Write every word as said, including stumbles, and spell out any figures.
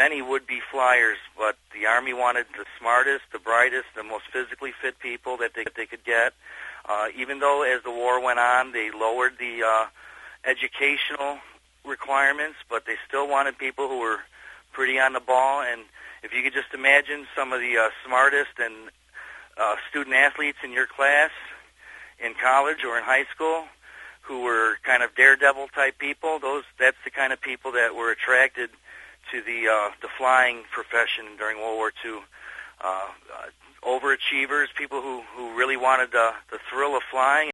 many would-be flyers, but the Army wanted the smartest, the brightest, the most physically fit people that they, that they could get. Uh, even though as the war went on, they lowered the uh, educational requirements, but they still wanted people who were pretty on the ball. And if you could just imagine some of the uh, smartest and uh, student athletes in your class in college or in high school who were kind of daredevil type people, those that's the kind of people that were attracted to the uh, the flying profession during World War Two. Uh, uh, overachievers, people who, who really wanted uh, the thrill of flying.